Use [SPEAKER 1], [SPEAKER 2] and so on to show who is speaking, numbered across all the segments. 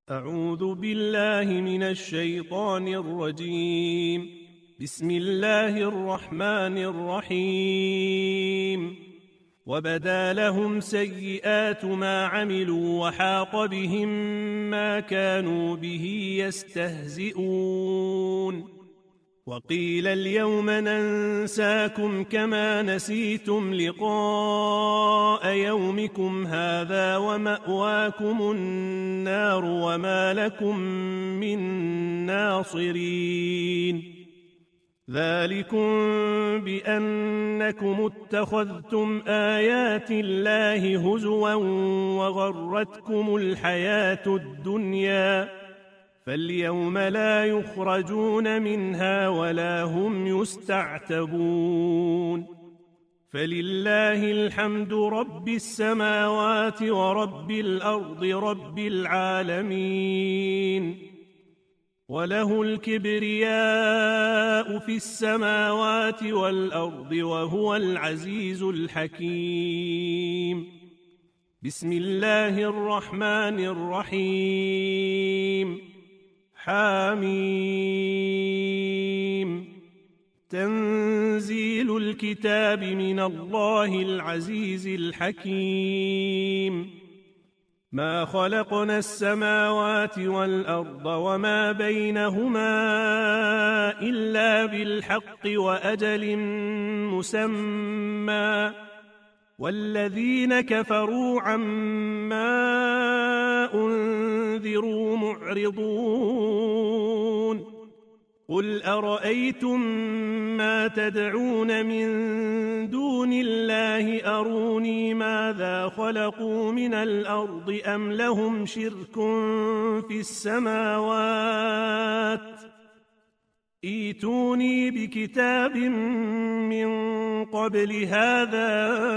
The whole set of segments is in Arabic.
[SPEAKER 1] أعوذ بالله من الشيطان الرجيم. بسم الله الرحمن الرحيم. وبدا لهم سيئات ما عملوا وحاق بهم ما كانوا به يستهزئون. وقيل اليوم ننساكم كما نسيتم لقاء يومكم هذا ومأواكم النار وما لكم من ناصرين. ذلكم بأنكم اتخذتم آيات الله هزوا وغرتكم الحياة الدنيا، فاليوم لا يخرجون منها ولا هم يستعتبون. فلله الحمد رب السماوات ورب الأرض رب العالمين، وله الكبرياء في السماوات والأرض وهو العزيز الحكيم. بسم الله الرحمن الرحيم. حاميم. تنزيل الكتاب من الله العزيز الحكيم. ما خلقنا السماوات والأرض وما بينهما إلا بالحق وأجل مسمى، والذين كفروا عما أنذروا معرضون. قل أرأيتم ما تدعون من دون الله أروني ماذا خلقوا من الأرض أم لهم شرك في السماوات؟ ائتوني بكتاب من قبل هذا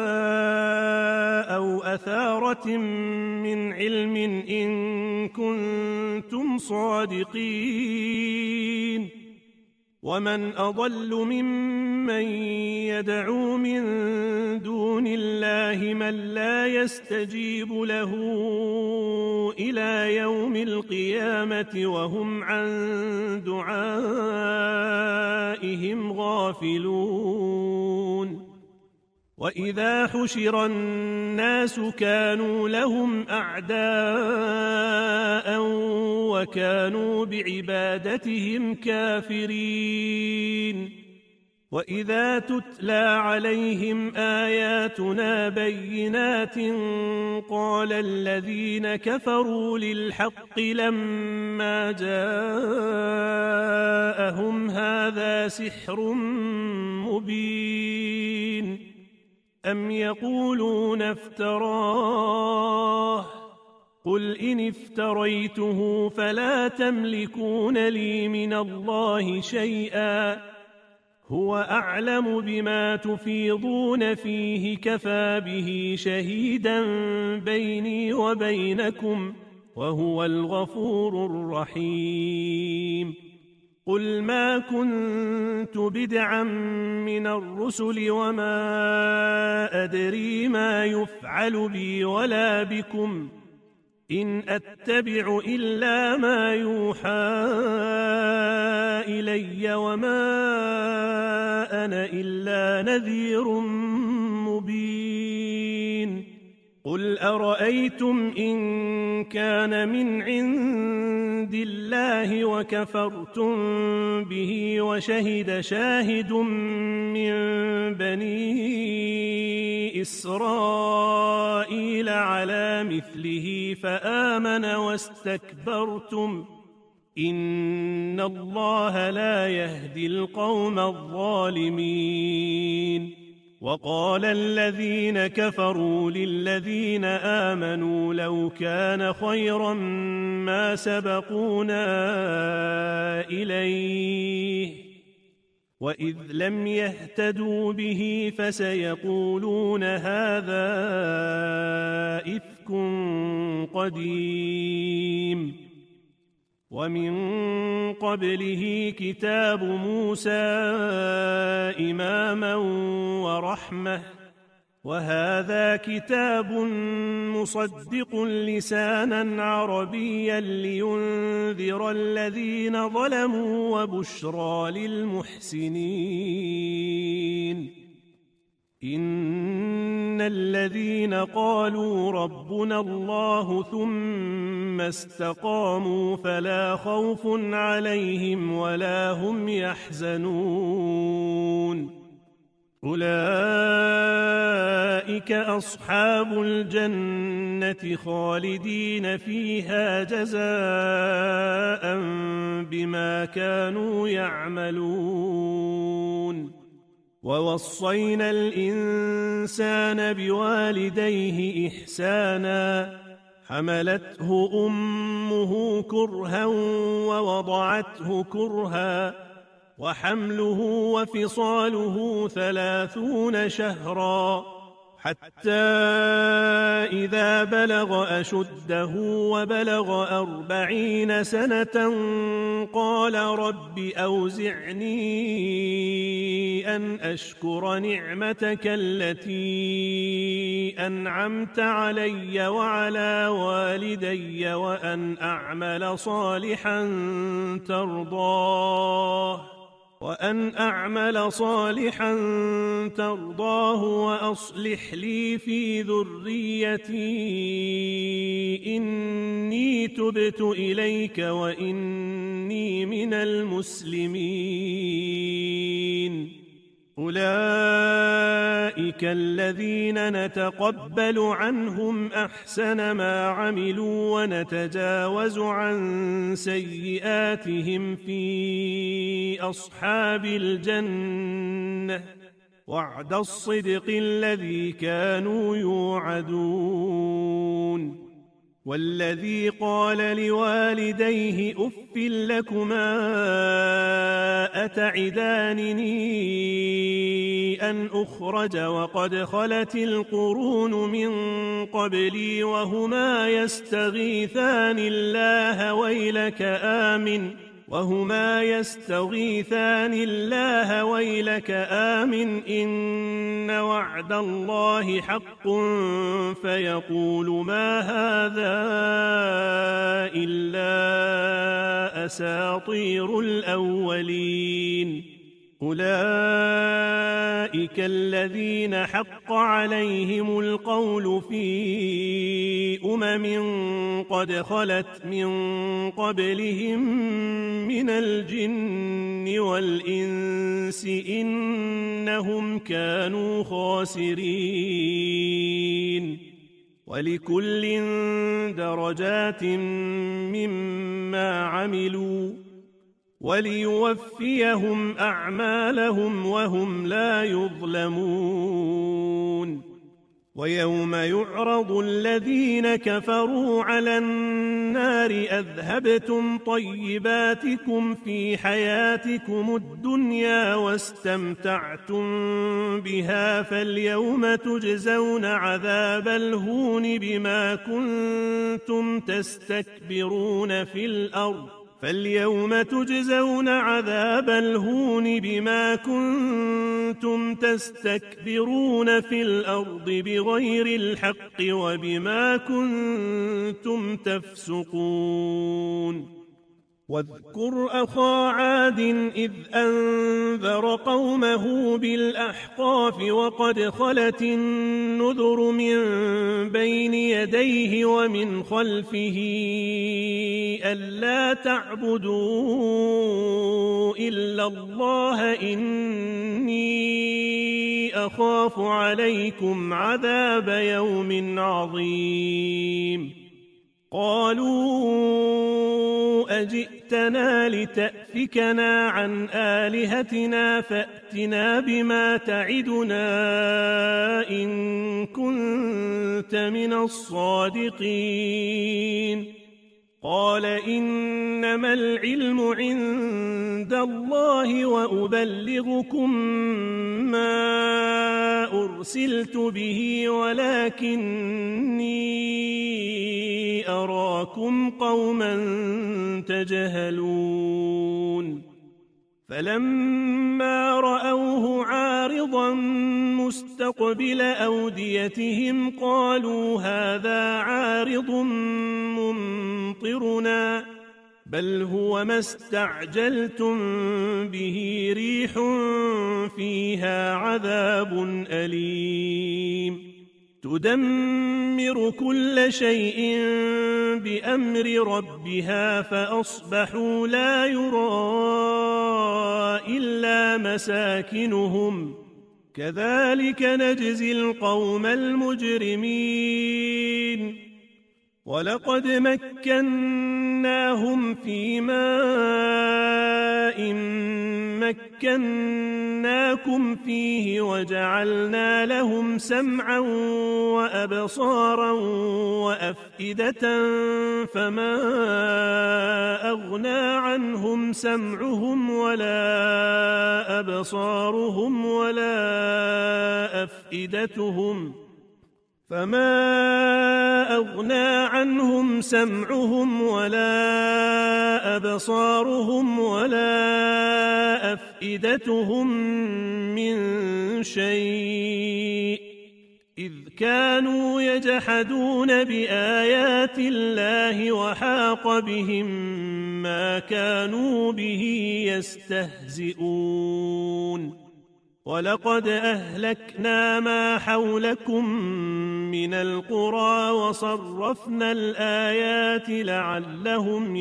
[SPEAKER 1] أو أثارة من علم إن كنتم صادقين. ومن أضل ممن يدعو من دون الله من لا يستجيب له إلى يوم القيامة وهم عن دعائهم غافلون. وإذا حشر الناس كانوا لهم أعداء وكانوا بعبادتهم كافرين. وإذا تتلى عليهم آياتنا بينات قال الذين كفروا للحق لما جاءهم هذا سحر مبين. أم يقولون افتراه؟ قل إن افتريته فلا تملكون لي من الله شيئا، هو أعلم بما تفيضون فيه كفى به شهيدا بيني وبينكم وهو الغفور الرحيم. قل ما كنت بدعا من الرسل وما أدري ما يفعل بي ولا بكم، إن أتبع إلا ما يوحى إلي وما أنا إلا نذير مبين. قل أرأيتم إن كان من عند الله وكفرتم به وشهد شاهد من بني إسرائيل على مثله فآمن واستكبرتم، إن الله لا يهدي القوم الظالمين. وقال الذين كفروا للذين آمنوا لو كان خيرا ما سبقونا إليه، وإذ لم يهتدوا به فسيقولون هذا إفك قديم. ومن قبله كتاب موسى إماما ورحمة، وهذا كتاب مصدق لسانا عربيا لينذر الذين ظلموا وبشرى للمحسنين. إن الذين قالوا ربنا الله ثم استقاموا فلا خوف عليهم ولا هم يحزنون. أولئك أصحاب الجنة خالدين فيها جزاء بما كانوا يعملون. ووصينا الإنسان بوالديه إحسانا حملته أمه كرها ووضعته كرها وحمله وفصاله 30 شهرا حتى إذا بلغ أشده وبلغ 40 سنة قال رب أوزعني أن أشكر نعمتك التي أنعمت علي وعلى والدي وأن أعمل صالحا ترضاه وأصلح لي في ذريتي إني تبت إليك وإني من المسلمين. أولئك الذين نتقبل عنهم أحسن ما عملوا ونتجاوز عن سيئاتهم في أصحاب الجنة وعد الصدق الذي كانوا يوعدون. والذي قال لوالديه أف لكما أتعدانني أن أخرج وقد خلت القرون من قبلي وهما يستغيثان الله ويلك آمن إن وعد الله حق فيقول ما هذا إلا أساطير الأولين. أولئك الذين حق عليهم القول في قد خلت من قبلهم من الجن والإنس إنهم كانوا خاسرين. ولكل درجات مما عملوا وليوفيهم أعمالهم وهم لا يظلمون. ويوم يعرض الذين كفروا على النار أذهبتم طيباتكم في حياتكم الدنيا واستمتعتم بها فاليوم تجزون عذاب الهون بما كنتم تستكبرون في الأرض بغير الحق وبما كنتم تفسقون. واذكر أخا عاد إذ أنذر قومه بالأحقاف وقد خلت النذر من بين يديه ومن خلفه ألا تعبدوا إلا الله إني أخاف عليكم عذاب يوم عظيم. قالوا أجئتنا لتأفكنا عن آلهتنا فأتنا بما تعدنا إن كنت من الصادقين. قال إنما العلم عند الله وأبلغكم ما أرسلت به ولكني أراكم قوما تجهلون. فلما رأوه عارضا مستقبل أوديتهم قالوا هذا عارض ممطرنا بل هو ما استعجلتم به ريح فيها عذاب أليم تدمر كل شيء بأمر ربها فأصبحوا لا يرى إلا مساكنهم كذلك نجزي القوم المجرمين ولقد مكناهم في ماء مكناكم فيه وجعلنا لهم سمعا وأبصارا وأفئدة فما أغنى عنهم سمعهم ولا أبصارهم ولا أفئدتهم من شيء إذ كانوا يجحدون بآيات الله وحاق بهم ما كانوا به يستهزئون ولقد أهلكنا ما حولكم من القرى وصرفنا الآيات لعلهم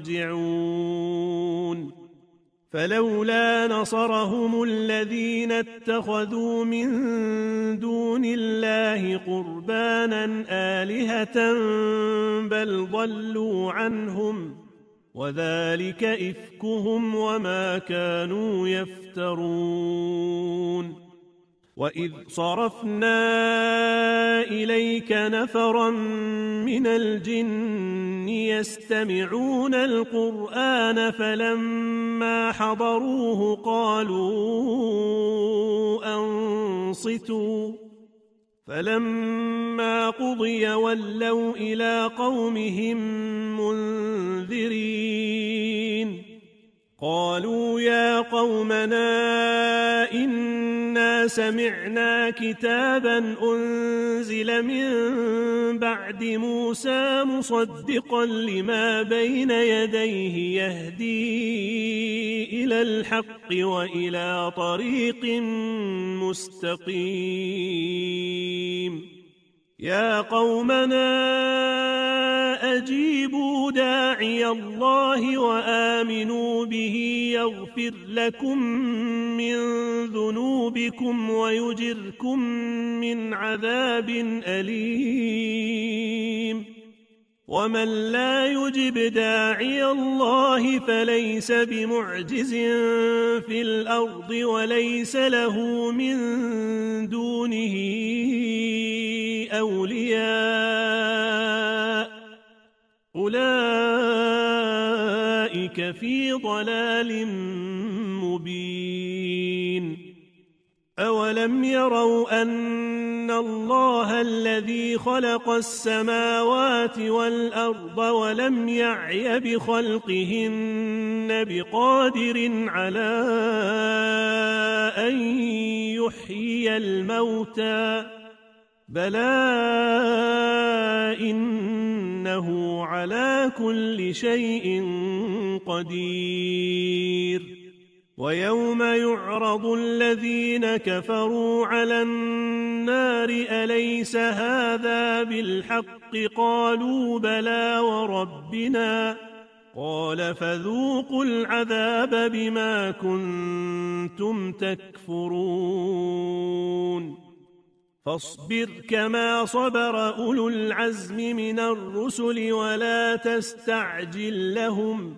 [SPEAKER 1] يرجعون فلولا نصرهم الذين اتخذوا من دون الله قربانا آلهة بل ضلوا عنهم وذلك إفكهم وما كانوا يفترون وإذ صرفنا إليك نفرا من الجن يستمعون القرآن فلما حضروه قالوا أنصتوا فلما قضي ولوا إلى قومهم منذرين قالوا يا قومنا إنا سمعنا كتابا أنزل من بعد موسى مصدقا لما بين يديه يهدي إلى الحق وإلى طريق مستقيم يا قومنا أجيبوا داعي الله وآمنوا به يغفر لكم من ذنوبكم ويجركم من عذاب أليم ومن لا يجب داعي الله فليس بمعجز في الأرض وليس له من دونه أولياء أولئك في ضلال مبين أولم يروا أن الله الذي خلق السماوات والأرض ولم يعي بخلقهن بقادر على أن يحيي الموتى بلى إنه على كل شيء قدير ويوم يعرض الذين كفروا على النار أليس هذا بالحق قالوا بلى وربنا قال فذوقوا العذاب بما كنتم تكفرون فاصبر كما صبر أولو العزم من الرسل ولا تستعجل لهم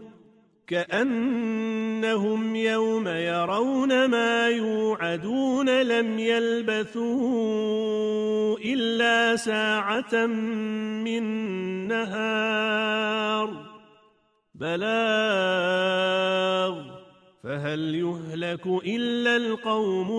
[SPEAKER 1] كأنهم يوم يرون ما يوعدون لم يلبثوا إلا ساعة من نهار بلاغ فهل يهلك إلا القوم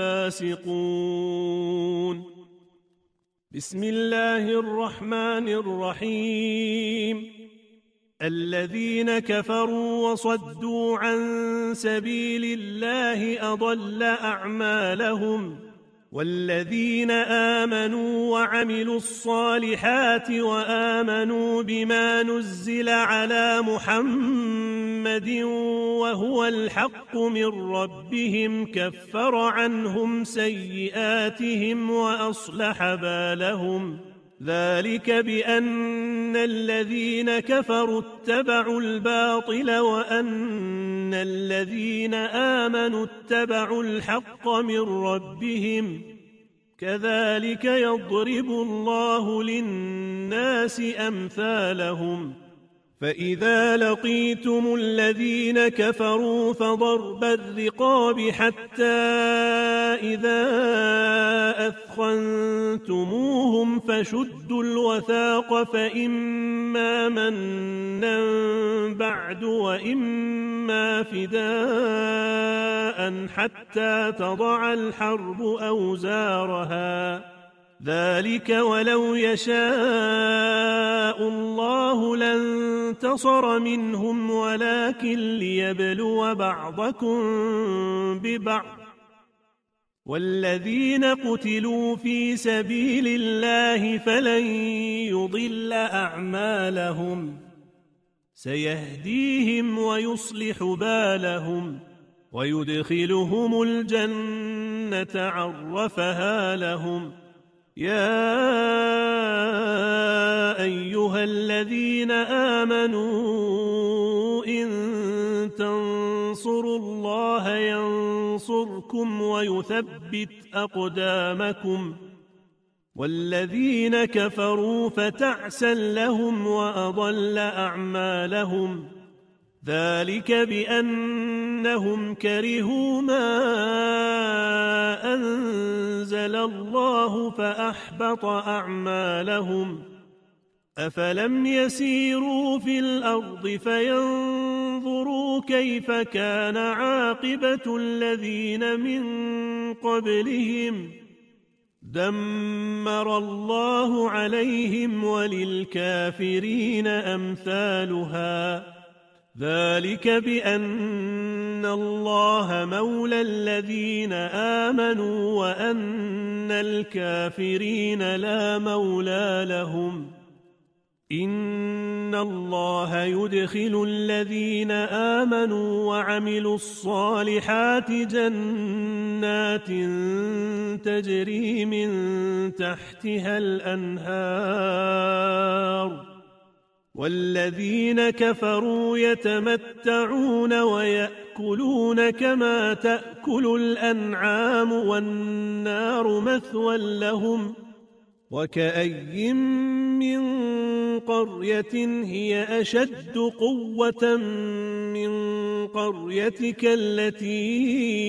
[SPEAKER 1] الفاسقون بسم الله الرحمن الرحيم الذين كفروا وصدوا عن سبيل الله أضل أعمالهم والذين آمنوا وعملوا الصالحات وآمنوا بما نزل على محمد وهو الحق من ربهم كفر عنهم سيئاتهم وأصلح بالهم ذلك بأن الذين كفروا اتبعوا الباطل وأن الذين آمنوا اتبعوا الحق من ربهم كذلك يضرب الله للناس أمثالهم فإذا لقيتم الذين كفروا فضرب الرقاب حتى إذا أثخنتموهم فشدوا الوثاق فإما منا بعد وإما فداء حتى تضع الحرب أوزارها ذلك ولو يشاء الله لانتصر منهم ولكن ليبلو بعضكم ببعض والذين قتلوا في سبيل الله فلن يضل أعمالهم سيهديهم ويصلح بالهم ويدخلهم الجنة عرفها لهم يا أيها الذين آمنوا إن تنصروا الله ينصركم ويثبت أقدامكم والذين كفروا فتعسا لهم وأضل أعمالهم ذلك بأنهم كرهوا ما أنزل الله فأحبط أعمالهم أفلم يسيروا في الأرض فينظروا كيف كان عاقبة الذين من قبلهم دمر الله عليهم وللكافرين أمثالها ذلك بأن الله مولى الذين آمنوا وأن الكافرين لا مولى لهم إن الله يدخل الذين آمنوا وعملوا الصالحات جنات تجري من تحتها الأنهار والذين كفروا يتمتعون ويأكلون كما تأكل الأنعام والنار مثوى لهم وكأي من قرية هي أشد قوة من قريتك التي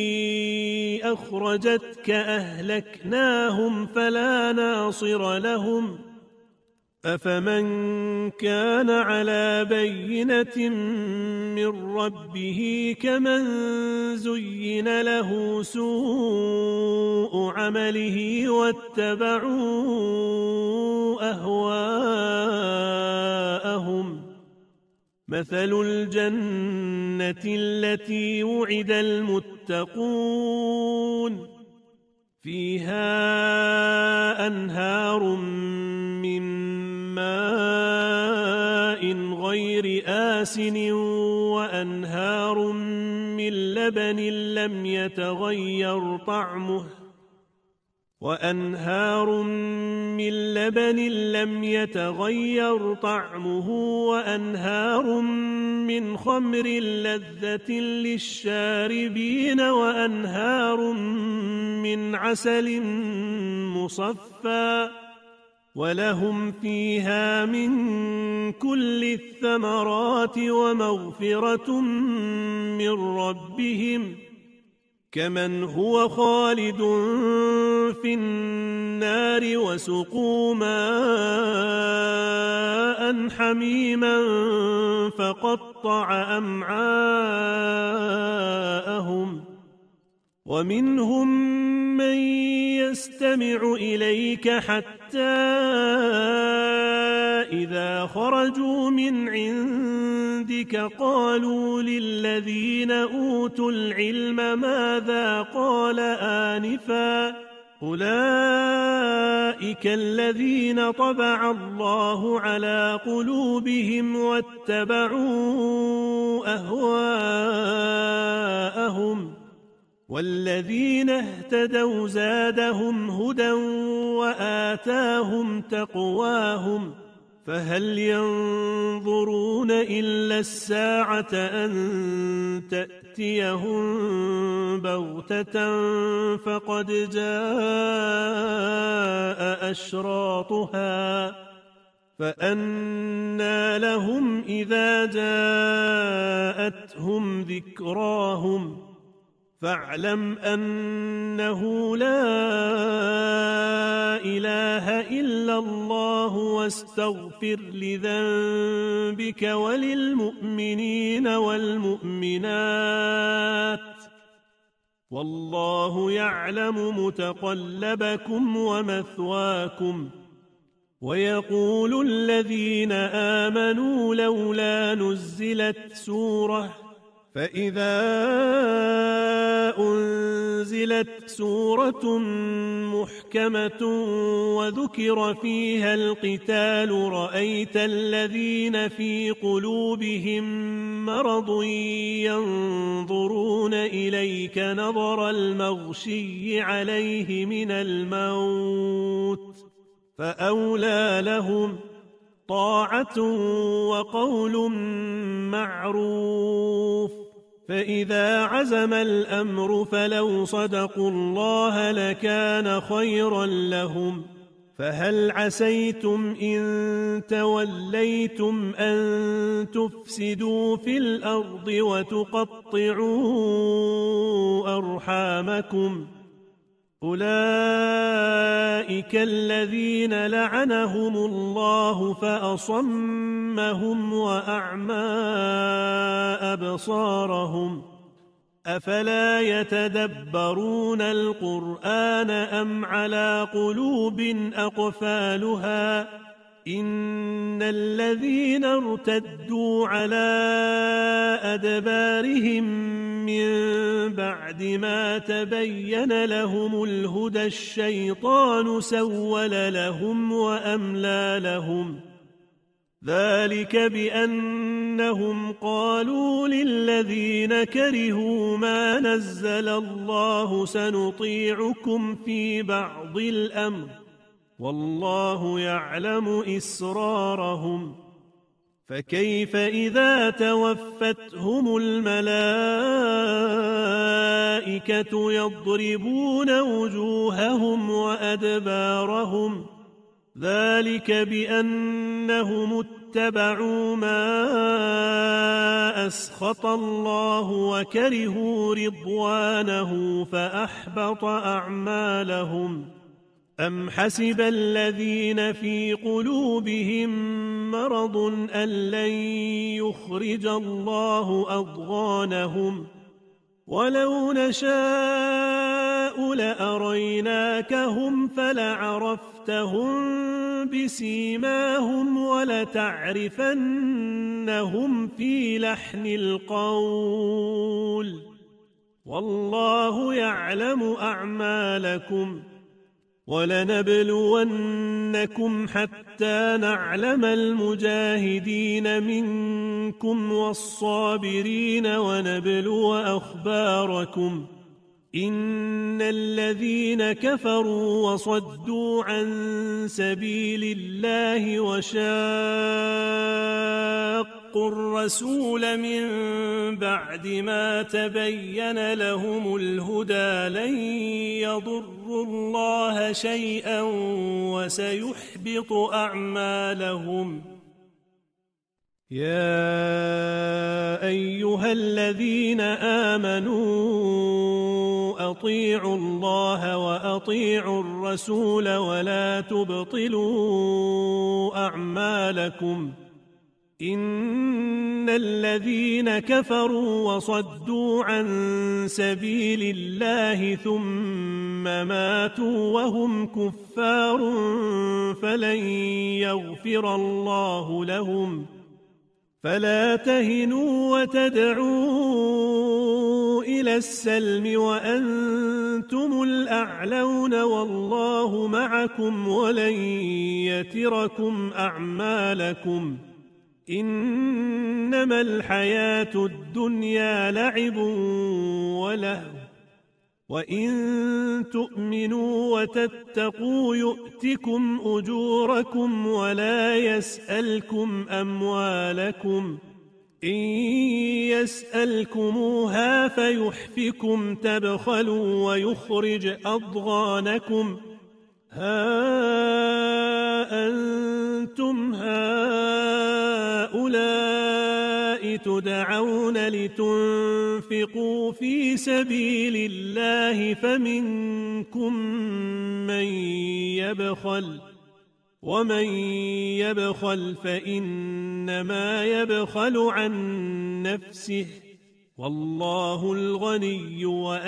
[SPEAKER 1] أخرجتك أهلكناهم فلا ناصر لهم أفمن كان على بينة من ربه كمن زين له سوء عمله واتبعوا أهواءهم مثل الجنة التي وعد المتقون فيها أنهار من ماء غير آسن وأنهار من لبن لم يتغير طعمه وأنهار من خمر لذة للشاربين وأنهار من عسل مصفى ولهم فيها من كل الثمرات ومغفرة من ربهم كمن هو خالد في النار وسقوا ماء حميما فقطع أمعاءهم ومنهم من يستمع إليك حتى إذا خرجوا من عندك قالوا للذين أوتوا العلم ماذا قال آنفا أولئك الذين طبع الله على قلوبهم واتبعوا أهواءهم والذين اهتدوا زادهم هدى وآتاهم تقواهم فهل ينظرون إلا الساعة أن تأتيهم بغتة فقد جاء أشراطها فأنى لهم إذا جاءتهم ذكراهم فاعلم أنه لا إله إلا الله واستغفر لذنبك وللمؤمنين والمؤمنات والله يعلم متقلبكم ومثواكم ويقول الذين آمنوا لولا نزلت سورة فإذا أنزلت سورة محكمة وذكر فيها القتال رأيت الذين في قلوبهم مرض ينظرون إليك نظر المغشي عليه من الموت فأولى لهم طاعة وقول معروف فإذا عزم الأمر فلو صدقوا الله لكان خيرا لهم فهل عسيتم إن توليتم أن تفسدوا في الأرض وتقطعوا أرحامكم أولئك الذين لعنهم الله فأصمهم وأعمى أبصارهم أفلا يتدبرون القرآن أم على قلوب أقفالها إن الذين ارتدوا على أدبارهم من بعد ما تبين لهم الهدى الشيطان سول لهم وأملى لهم ذلك بأنهم قالوا للذين كرهوا ما نزل الله سنطيعكم في بعض الأمر والله يعلم إسرارهم فكيف إذا توفتهم الملائكة يضربون وجوههم وأدبارهم ذلك بأنهم اتبعوا ما أسخط الله وكرهوا رضوانه فأحبط أعمالهم أم حسب الذين في قلوبهم مرض أن لن يخرج الله أضغانهم ولو نشاء لأريناكهم فلعرفتهم بسيماهم ولتعرفنهم في لحن القول والله يعلم أعمالكم ولنبلونكم حتى نعلم المجاهدين منكم والصابرين ونبلو أخباركم إن الذين كفروا وصدوا عن سبيل الله وشاقوا الرسول من بعد ما تبين لهم الهدى لن يضروا الله شيئا وسيحبط أعمالهم يا أيها الذين آمنوا أطيعوا الله وأطيعوا الرسول ولا تبطلوا أعمالكم إن الذين كفروا وصدوا عن سبيل الله ثم ماتوا وهم كفار فلن يغفر الله لهم فلا تهنوا وتدعوا إلى السلم وأنتم الأعلون والله معكم ولن يتركم أعمالكم إنما الحياة الدنيا لعب ولهو وإن تؤمنوا وتتقوا يؤتكم أجوركم ولا يسألكم أموالكم إن يسألكموها فيحفكم تبخلوا ويخرج أضغانكم ها أنتم هؤلاء تدعون لتنفقوا في سبيل الله فمنكم من يبخل ومن يبخل فإنما يبخل عن نفسه والله الغني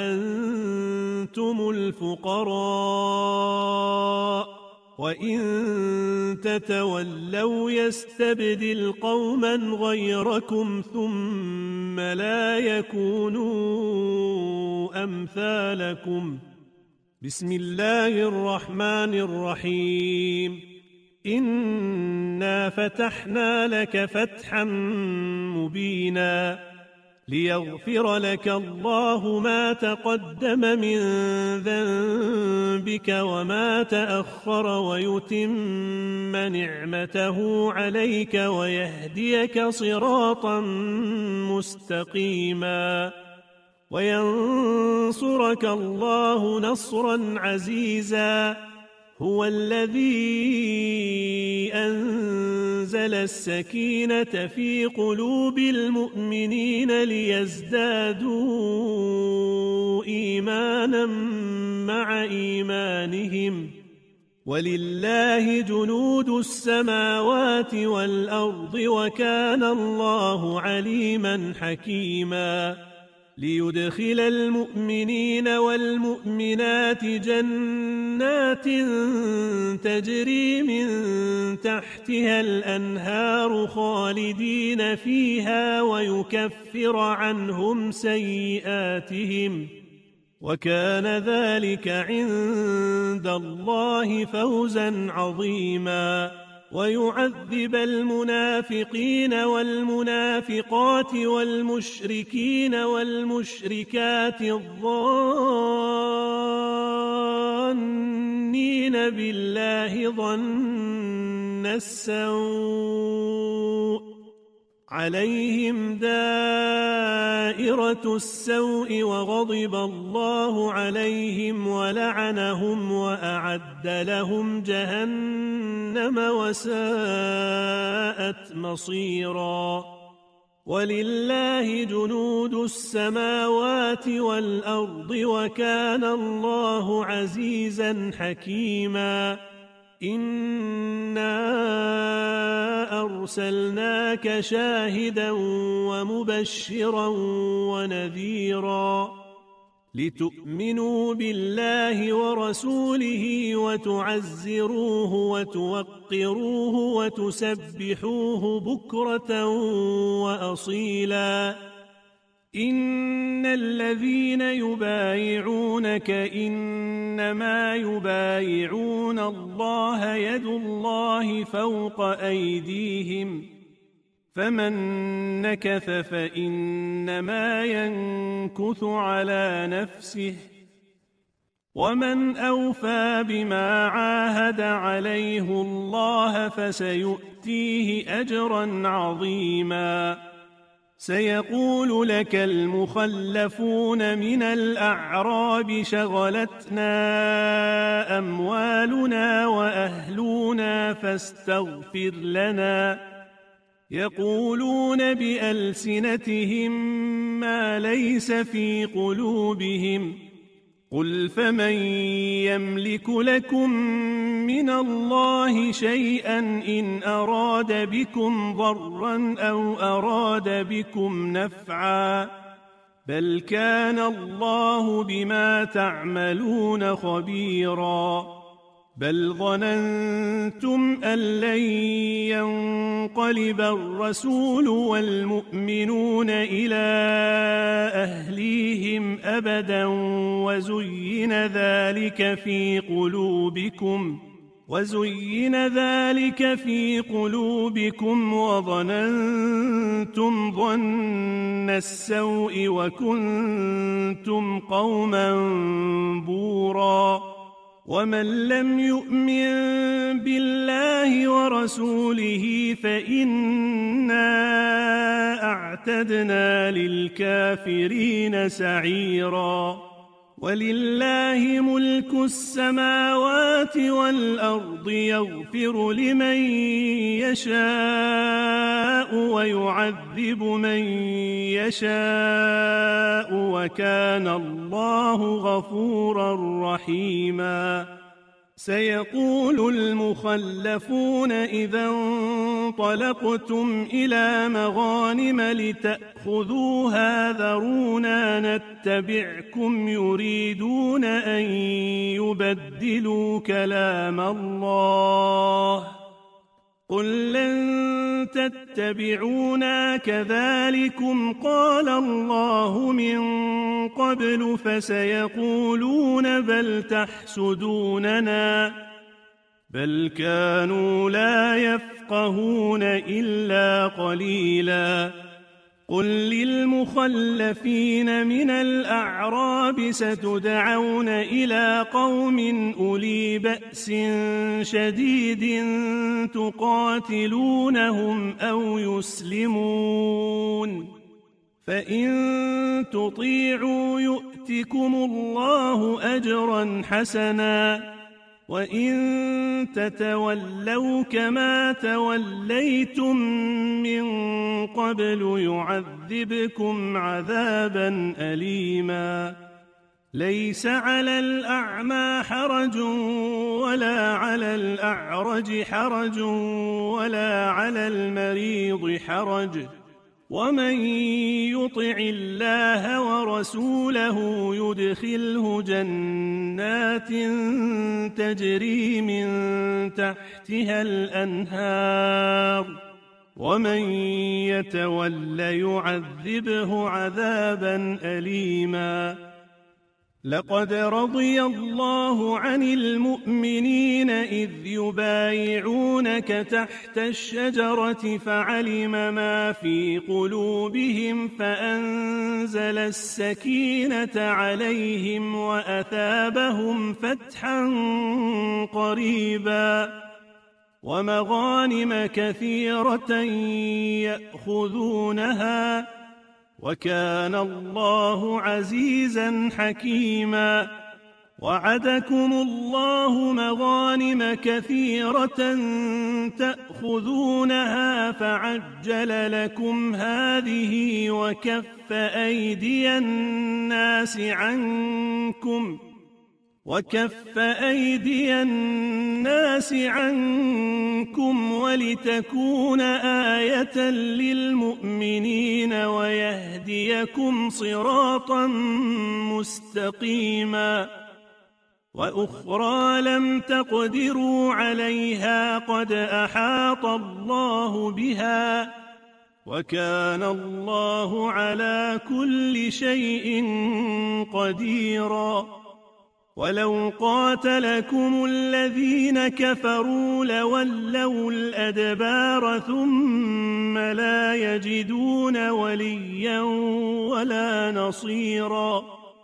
[SPEAKER 1] وأنتم الفقراء وإن تتولوا يستبدل قوما غيركم ثم لا يكونوا أمثالكم بسم الله الرحمن الرحيم إنا فتحنا لك فتحا مبينا ليغفر لك الله ما تقدم من ذنبك وما تأخر ويتم نعمته عليك ويهديك صراطا مستقيما وينصرك الله نصرا عزيزا هو الذي أنزل السكينة في قلوب المؤمنين ليزدادوا إيمانا مع إيمانهم ولله جنود السماوات والأرض وكان الله عليما حكيما ليدخل المؤمنين والمؤمنات جنات تجري من تحتها الأنهار خالدين فيها ويكفر عنهم سيئاتهم وكان ذلك عند الله فوزا عظيما ويعذب المنافقين والمنافقات والمشركين والمشركات الظانين بالله ظن السوء عليهم دائرة السوء وغضب الله عليهم ولعنهم وأعد لهم جهنم وساءت مصيرا ولله جنود السماوات والأرض وكان الله عزيزا حكيما إنا أرسلناك شاهدا ومبشرا ونذيرا لتؤمنوا بالله ورسوله وتعزروه وتوقروه وتسبحوه بكرة وأصيلا إن الذين يبايعونك إنما يبايعون الله يد الله فوق أيديهم فمن نكث فإنما ينكث على نفسه ومن أوفى بما عاهد عليه الله فسيؤتيه أجرا عظيما سيقول لك المخلفون من الأعراب شغلتنا أموالنا وأهلنا فاستغفر لنا يقولون بألسنتهم ما ليس في قلوبهم قل فمن يملك لكم من الله شيئا إن أراد بكم ضرا أو أراد بكم نفعا بل كان الله بما تعملون خبيرا بل ظننتم أن لن ينقلب الرسول والمؤمنون إلى أهليهم أبدا وزين ذلك في قلوبكم وظننتم ظن السوء وكنتم قوما بورا ومن لم يؤمن بالله ورسوله فإنا أعتدنا للكافرين سعيرا ولله ملك السماوات والأرض يغفر لمن يشاء ويعذب من يشاء وكان الله غفورا رحيما سيقول المخلفون إذا انطلقتم إلى مغانم لتأخذوها ذرونا نتبعكم يريدون أن يبدلوا كلام الله قل لن تتبعونا كذلكم قال الله من قبل فسيقولون بل تحسدوننا بل كانوا لا يفقهون إلا قليلا قل للمخلفين من الأعراب ستدعون إلى قوم أولي بأس شديد تقاتلونهم أو يسلمون فإن تطيعوا يؤتكم الله أجرا حسنا وإن تتولوا كما توليتم من قبل يعذبكم عذابا أليما ليس على الأعمى حرج ولا على الأعرج حرج ولا على المريض حرج ومن يطع الله ورسوله يدخله جنات تجري من تحتها الأنهار ومن يتول يعذبه عذابا أليما لقد رضي الله عن المؤمنين إذ يبايعونك تحت الشجرة فعلم ما في قلوبهم فأنزل السكينة عليهم وأثابهم فتحا قريبا ومغانم كثيرة يأخذونها وكان الله عزيزا حكيما وعدكم الله مغانم كثيرة تأخذونها فعجل لكم هذه وكف أيدي الناس عنكم ولتكون آية للمؤمنين ويهديكم صراطا مستقيما وأخرى لم تقدروا عليها قد أحاط الله بها وكان الله على كل شيء قديرا ولو قاتلكم الذين كفروا لولوا الأدبار ثم لا يجدون وليا ولا نصيرا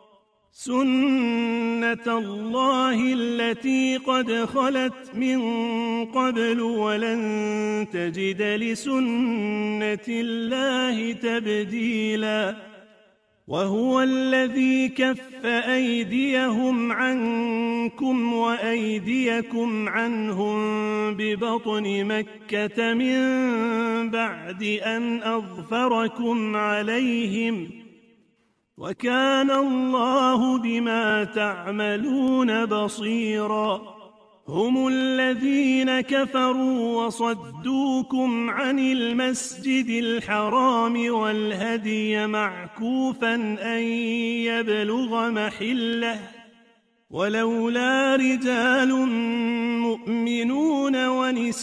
[SPEAKER 1] سنة الله التي قد خلت من قبل ولن تجد لسنة الله تبديلا وهو الذي كف أيديهم عنكم وأيديكم عنهم ببطن مكة من بعد أن أظفركم عليهم وكان الله بما تعملون بصيرا. هم الذين كفروا وصدوكم عن المسجد الحرام والهدي معكوفا أن يبلغ محله، ولولا رجال مؤمنون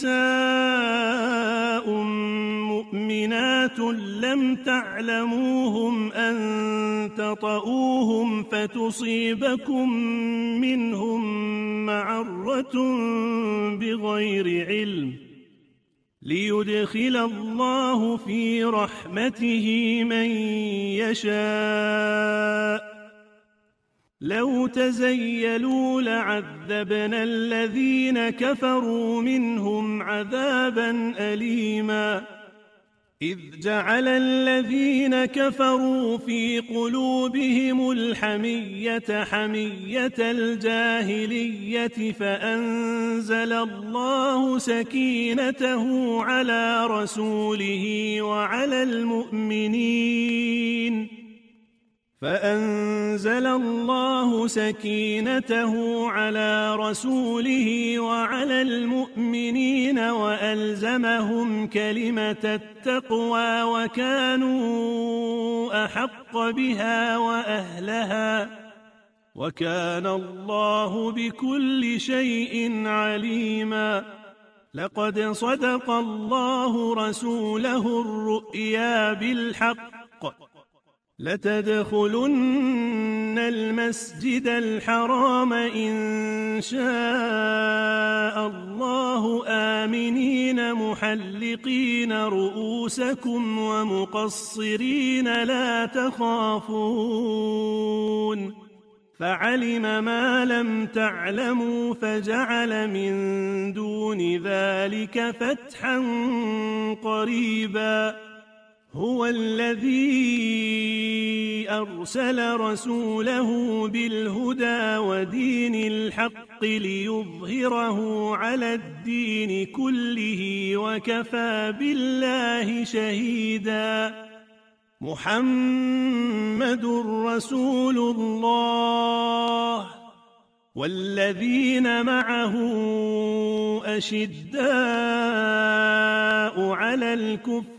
[SPEAKER 1] ونساء مؤمنات لم تعلموهم أن تطؤوهم فتصيبكم منهم معرة بغير علم، ليدخل الله في رحمته من يشاء. لو تزيلوا لعذبنا الذين كفروا منهم عذابا أليما. إذ جعل الذين كفروا في قلوبهم الحمية حمية الجاهلية فأنزل الله سكينته على رسوله وعلى المؤمنين وألزمهم كلمة التقوى وكانوا أحق بها وأهلها، وكان الله بكل شيء عليما. لقد صدق الله رسوله الرؤيا بالحق لتدخلن المسجد الحرام إن شاء الله آمنين محلقين رؤوسكم ومقصرين لا تخافون، فعلم ما لم تعلموا فجعل من دون ذلك فتحا قريبا. هو الذي أرسل رسوله بالهدى ودين الحق ليظهره على الدين كله وكفى بالله شهيدا. محمد رسول الله والذين معه أشداء على الكفار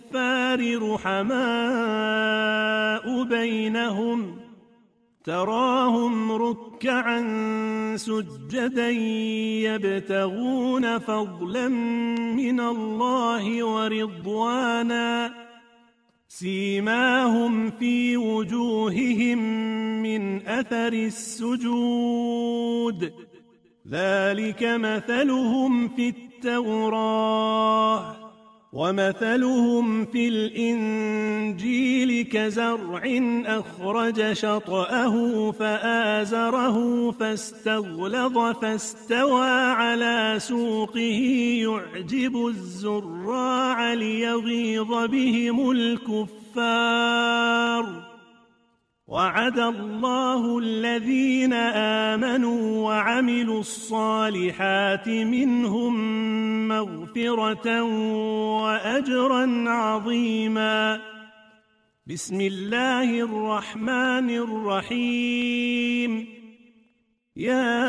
[SPEAKER 1] رحماء بينهم، تراهم ركعا سجدا يبتغون فضلا من الله ورضوانا، سيماهم في وجوههم من أثر السجود، ذلك مثلهم في التوراة ومثلهم في الإنجيل كزرع أخرج شطأه فآزره فاستغلظ فاستوى على سوقه يعجب الزراع ليغيظ بهم الكفار. وعد الله الذين آمنوا وعملوا الصالحات منهم مغفرة وأجرا عظيما. بسم الله الرحمن الرحيم. يا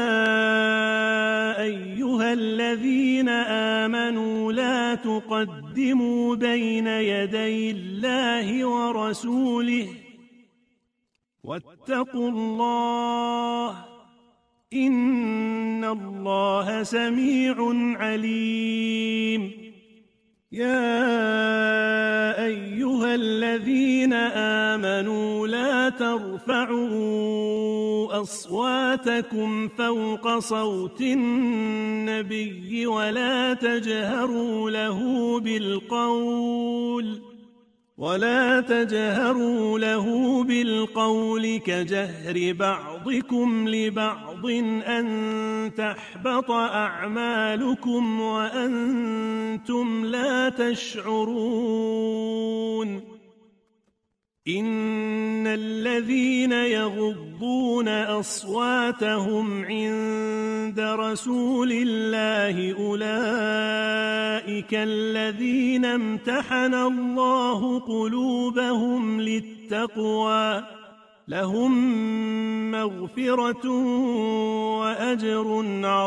[SPEAKER 1] أيها الذين آمنوا لا تقدموا بين يدي الله ورسوله واتقوا الله إن الله سميع عليم. يا أيها الذين آمنوا لا ترفعوا أصواتكم فوق صوت النبي ولا تجهروا له بالقول كجهر بعضكم لبعض أن تحبط أعمالكم وأنتم لا تشعرون. إن الذين يغضون أصواتهم عند رسول الله أولئك الذين امتحن الله قلوبهم للتقوى لهم مغفرة وأجر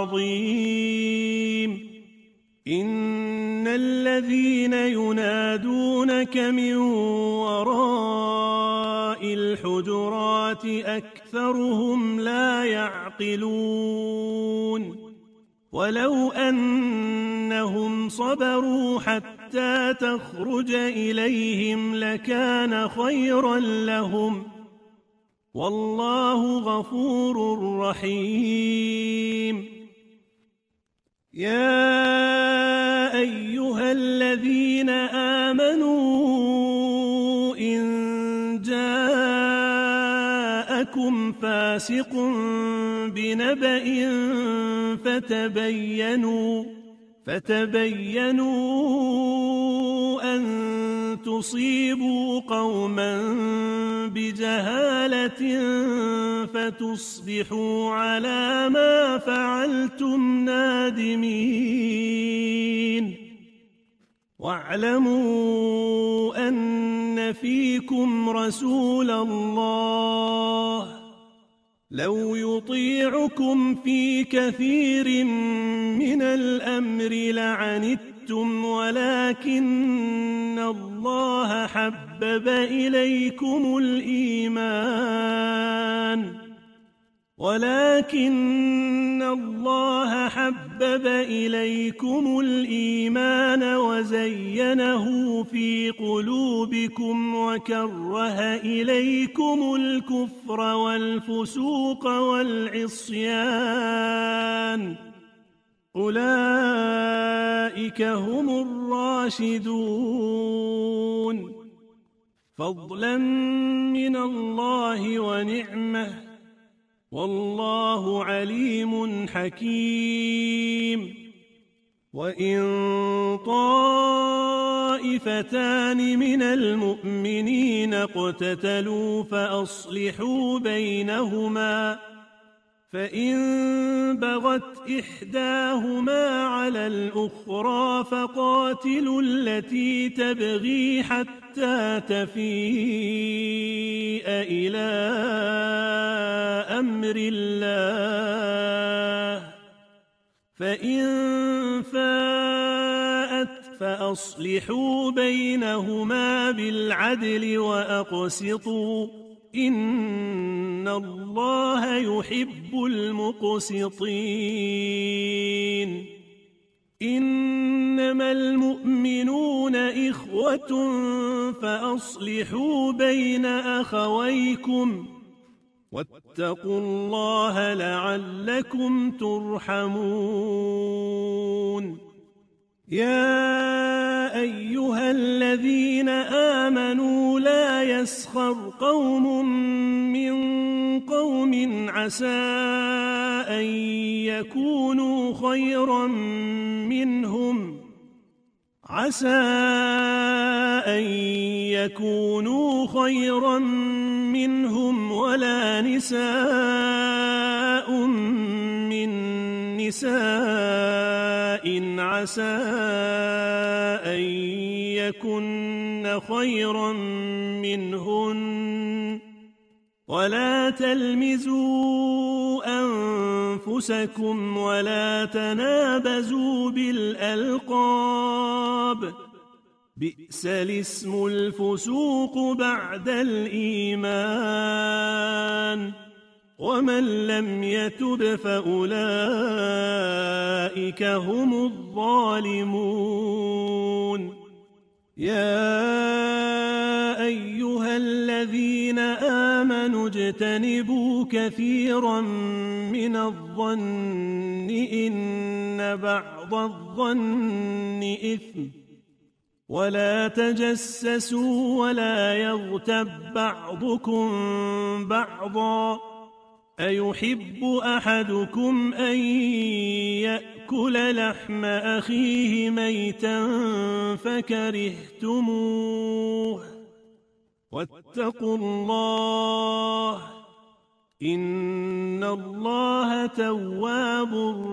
[SPEAKER 1] عظيم. إن الذين ينادونك من وراء الحجرات أكثرهم لا يعقلون. ولو أنهم صبروا حتى تخرج إليهم لكان خيرا لهم، والله غفور رحيم. يا أيها الذين آمنوا إن جاءكم فاسق بنبأ فتبينوا أن تصيبوا قوما بجهالة فتصبحوا على ما فعلتم نادمين. واعلموا أن فيكم رسول الله لو يطيعكم في كثير من الأمر لعنتم، ولكن الله حبب إليكم الإيمان وزينه في قلوبكم وكره إليكم الكفر والفسوق والعصيان، أولئك هم الراشدون، فضلا من الله ونعمة، والله عليم حكيم. وإن طائفتان من المؤمنين اقتتلوا فأصلحوا بينهما، فإن بغت إحداهما على الأخرى فقاتلوا التي تبغي حتى تفيء إلى أمر الله، فإن فاءت فأصلحوا بينهما بالعدل وأقسطوا، إن الله يحب المقسطين. إنما المؤمنون إخوة فأصلحوا بين أخويكم، واتقوا الله لعلكم ترحمون. يا أيها الذين آمنوا لا يسخر قوم من قوم عسى أن يكونوا خيرا منهم ولا نساء من نساء عسى أن يكن خيرا منهن، ولا تلمزوا أنفسكم ولا تنابزوا بالألقاب، بئس الاسم الفسوق بعد الإيمان، ومن لم يتب فأولئك هم الظالمون. يا أيها الذين آمنوا اجتنبوا كثيرا من الظن إن بعض الظن إثم، ولا تجسسوا ولا يغتب بعضكم بعضا، أيحب أحدكم أن يأكل لحم أخيه ميتا فكرهتموه، واتقوا الله إن الله تواب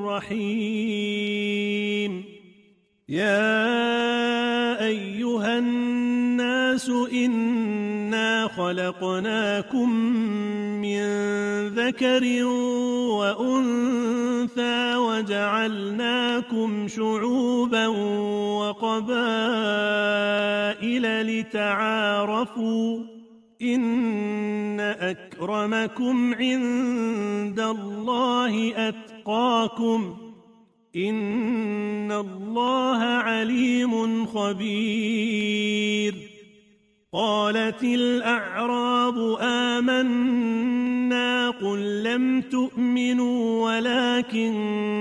[SPEAKER 1] رحيم. يا أيها الناس إنا إِنَّا خَلَقْنَاكُم مِّن ذَكَرٍ وَأُنثَىٰ وَجَعَلْنَاكُمْ شُعُوبًا وَقَبَائِلَ لِتَعَارَفُوا ۚ إِنَّ أَكْرَمَكُمْ عِندَ اللَّهِ أَتْقَاكُمْ ۚ إِنَّ اللَّهَ عَلِيمٌ خَبِيرٌ. قالت الأعراب آمنا قل لم تؤمنوا ولكن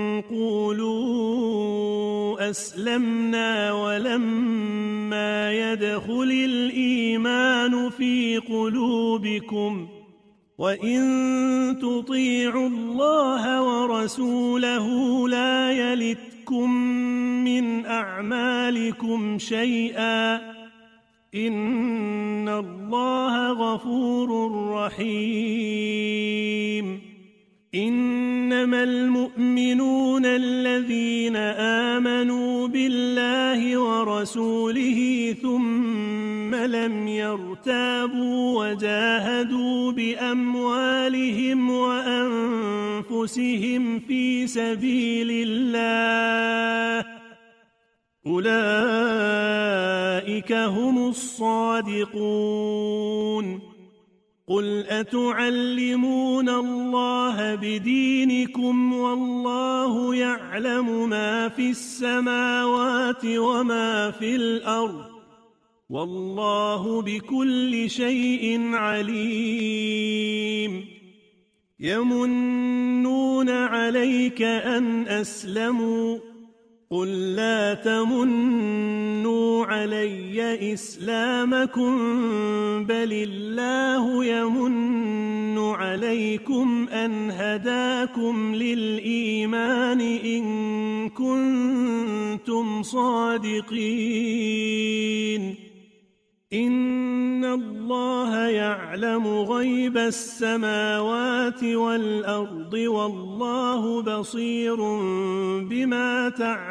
[SPEAKER 1] قولوا أسلمنا ولما يدخل الإيمان في قلوبكم وإن تطيعوا الله ورسوله لا يلتكم من أعمالكم شيئا إن الله غفور رحيم. إنما المؤمنون الذين آمنوا بالله ورسوله ثم لم يرتابوا وجاهدوا بأموالهم وأنفسهم في سبيل الله أولئك هم الصادقون. قل أتعلمون الله بدينكم والله يعلم ما في السماوات وما في الأرض والله بكل شيء عليم. يمنون عليك أن أسلموا قل لا تمنوا علي إسلامكم بل الله يمن عليكم أن هداكم للإيمان إن كنتم صادقين. إن الله يعلم غيب السماوات والأرض والله بصير بما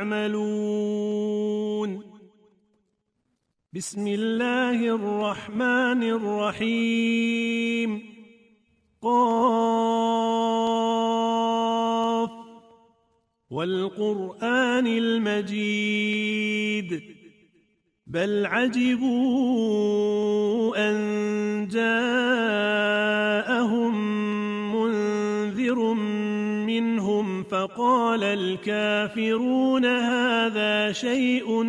[SPEAKER 1] تعملون. بسم الله الرحمن الرحيم. قاف والقرآن المجيد بل عجبوا أن جاءهم منذر منهم فقال الكافرون هذا شيء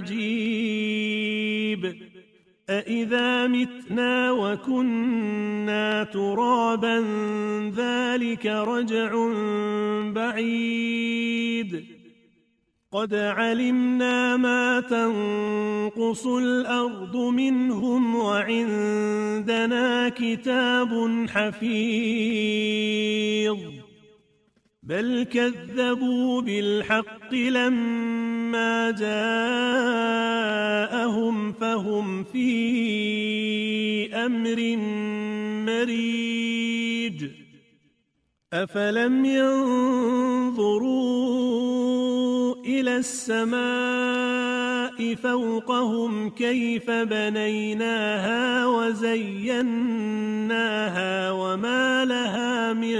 [SPEAKER 1] عجيب أإذا متنا وكنا ترابا ذلك رجع بعيد قد علمنا ما تنقص الأرض منهم وعندنا كتاب حفيظ بل كذبوا بالحق لما جاءهم فهم في أمر مريج أفلم ينظروا إلى السماء فوقهم كيف بنيناها وزيناها وما لها من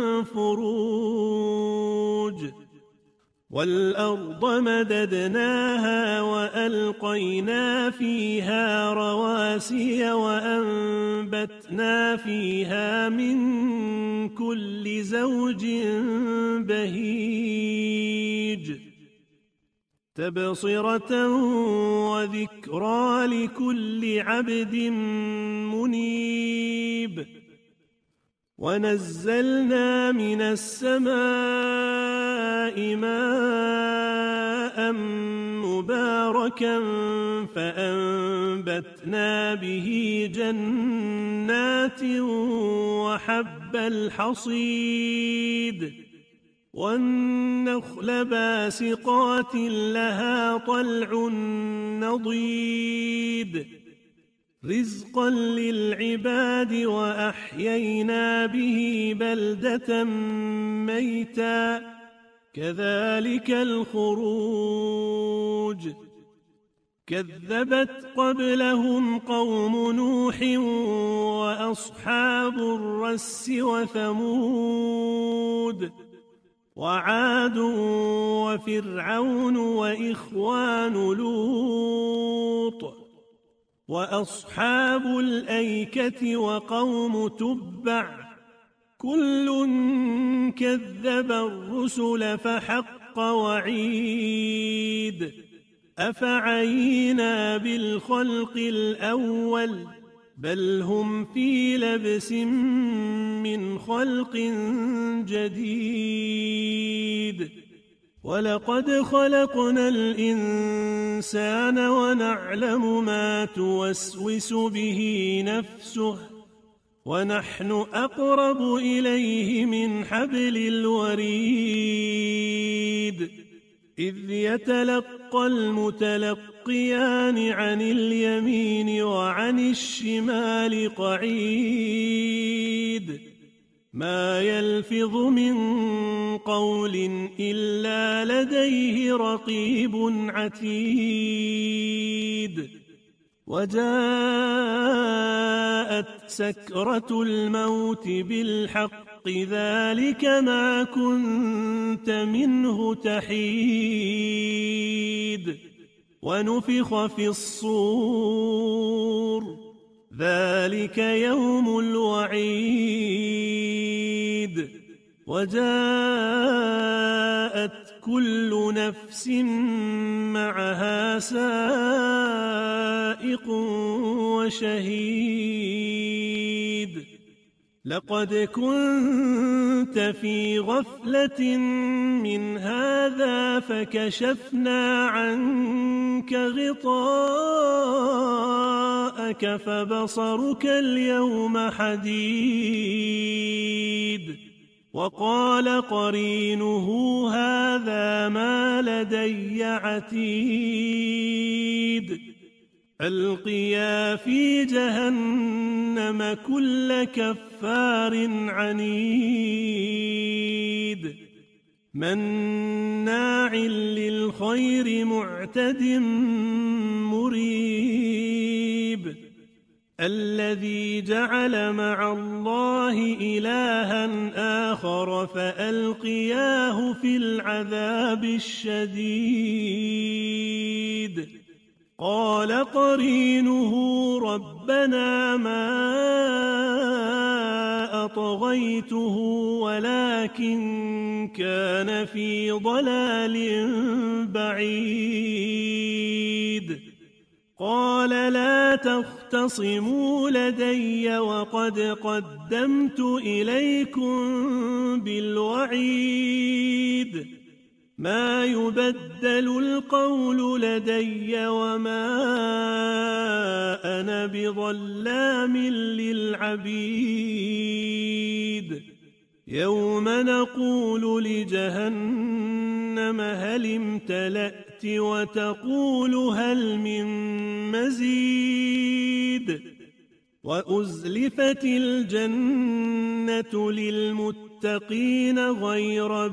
[SPEAKER 1] فروج والأرض مددناها وألقينا فيها رواسي وأنبتنا فيها من كل زوج بهيج تبصرة وذكرى لكل عبد منيب ونزلنا من السماء ماء مباركا فأنبتنا به جنات وحب الحصيد والنخل باسقات لها طلع نضيد رزقا للعباد وأحيينا به بلدة ميتا كذلك الخروج كذبت قبلهم قوم نوح وأصحاب الرس وثمود وعاد وفرعون وإخوان لوط وأصحاب الأيكة وقوم تبع كل كذب الرسل فحق وعيد أفعينا بالخلق الأول بل هم في لبس من خلق جديد ولقد خلقنا الإنسان ونعلم ما توسوس به نفسه ونحن أقرب إليه من حبل الوريد إذ يتلقى المتلقيان عن اليمين وعن الشمال قعيد ما يلفظ من قول إلا لديه رقيب عتيد وجاءت سكرة الموت بالحق ذلك ما كنت منه تحيد ونفخ في الصور ذلك يوم الوعيد وجاءت كل نفس معها سائق وشهيد لقد كنت في غفلة من هذا فكشفنا عنك غطاءك فبصرك اليوم حديد وقال قرينه هذا ما لدي عتيد ألقيا في جهنم كل كفار عنيد مناع للخير معتد مريب الذي جعل مع الله إلها آخر فألقياه في العذاب الشديد قال قرينه ربنا ما أطغيته ولكن كان في ضلال بعيد قال لا تختصموا لدي وقد قدمت إليكم بالوعيد ما يبدل القول لدي وما أنا بظلام للعبيد يوم نقول لجهنم هل امتلأت وتقول هل من مزيد وأزلفت الجنة للمتقين غير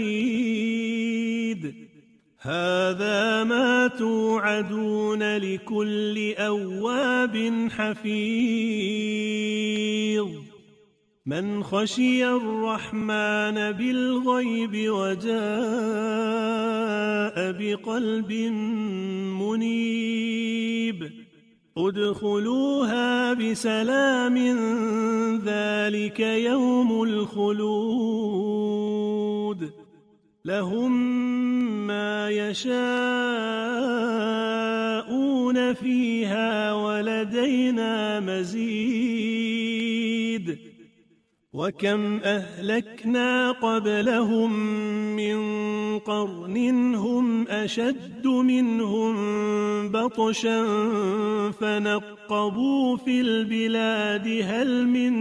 [SPEAKER 1] بعيد هذا ما توعدون لكل أواب حفيظ من خشي الرحمن بالغيب وجاء بقلب منيب ادخلوها بسلام ذلك يوم الخلود لهم ما يشاءون فيها ولدينا مزيد وكم أهلكنا قبلهم من قرن هم أشد منهم بطشا فنقبوا في البلاد هل من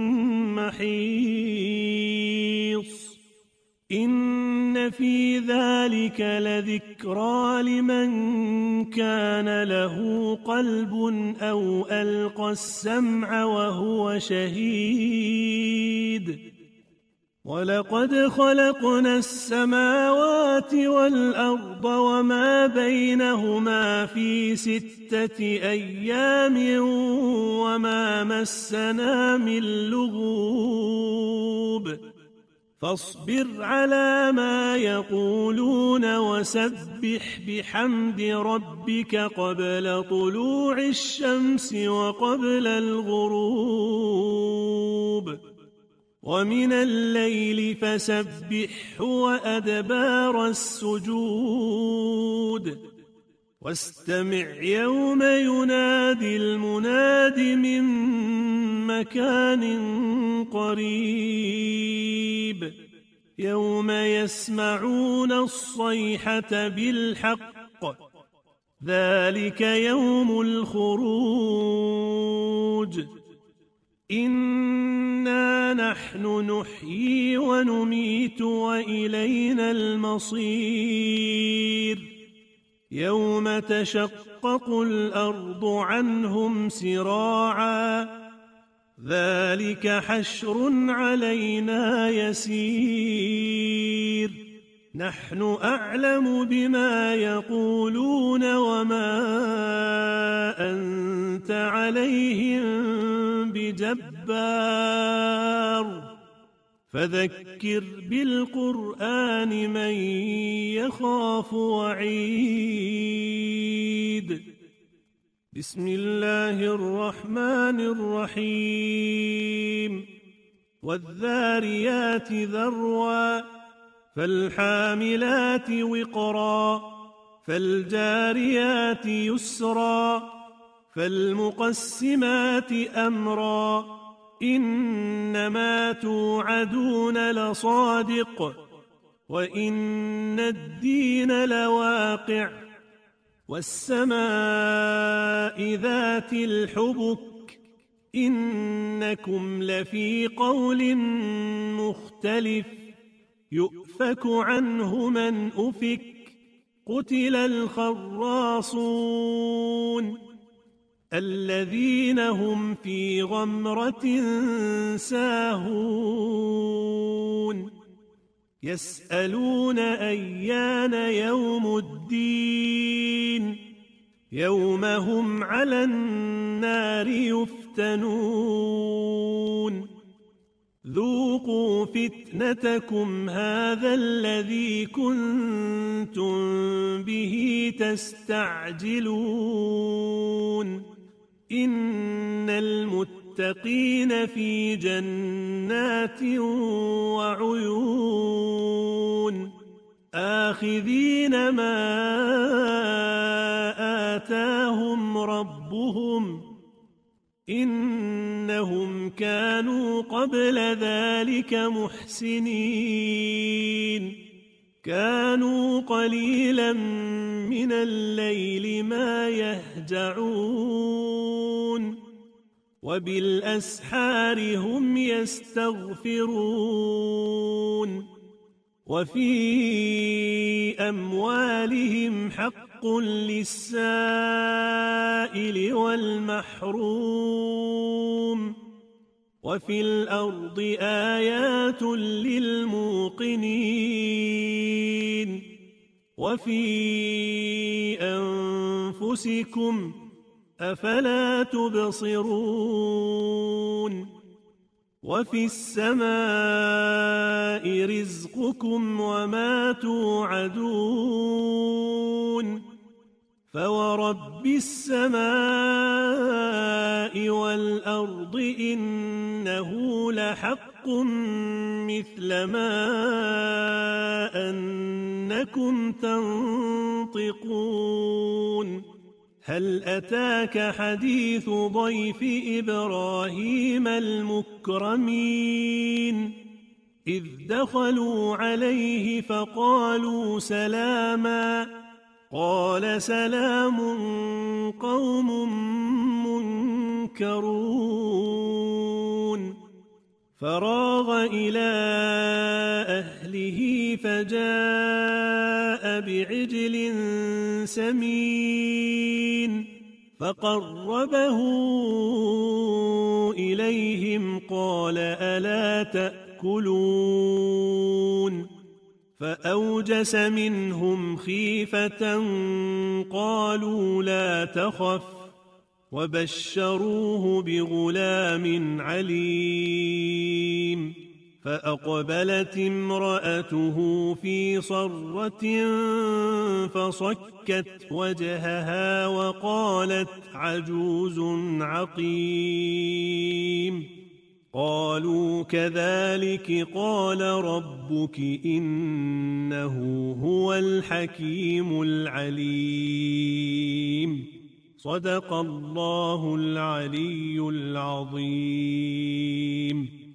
[SPEAKER 1] محيص إن في ذلك لذكرى لمن كان له قلب أو ألقى السمع وهو شهيد ولقد خلقنا السماوات والأرض وما بينهما في 6 أيام وما مسنا من لغوب فاصبر على ما يقولون وسبح بحمد ربك قبل طلوع الشمس وقبل الغروب ومن الليل فسبحه وأدبار السجود واستمع يوم ينادي المناد من مكان قريب يوم يسمعون الصيحة بالحق ذلك يوم الخروج إنا نحن نحيي ونميت وإلينا المصير يوم تشقق الأرض عنهم سراعا ذلك حشر علينا يسير نحن أعلم بما يقولون وما أنت عليهم بجبار فذكر بالقرآن من يخاف وعيد بسم الله الرحمن الرحيم والذاريات ذروا فالحاملات وقرا فالجاريات يسرا فالمقسمات أمرا إنما توعدون لصادق وإن الدين لواقع والسماء ذات الحبك إنكم لفي قول مختلف يؤفك عنه من أفك قتل الخراصون الذين هم في غمرة ساهون يسألون أيان يوم الدين يوم هم على النار يفتنون ذوقوا فتنتكم هذا الذي كنتم به تستعجلون إن المتقين في جنات وعيون آخذين ما آتاهم ربهم إنهم كانوا قبل ذلك محسنين كانوا قليلا من الليل ما يهجعون وبالأسحار هم يستغفرون وفي أموالهم حق للسائل والمحروم وفي الأرض آيات للموقنين وفي أنفسكم أفلا تبصرون وفي السماء رزقكم وما توعدون فورب السماء والأرض إنه لحق مثل ما أنكم تنطقون هل أتاك حديث ضيف إبراهيم المكرمين إذ دخلوا عليه فقالوا سلاما قال سلام قوم منكرون فراغ إلى أهله فجاء بعجل سمين فقربه إليهم قال ألا تأكلون فأوجس منهم خيفة قالوا لا تخف وبشروه بغلام عليم فأقبلت امرأته في صرة فصكت وجهها وقالت عجوز عقيم قالوا كذلك قال ربك إنه هو الحكيم العليم صدق الله العلي العظيم.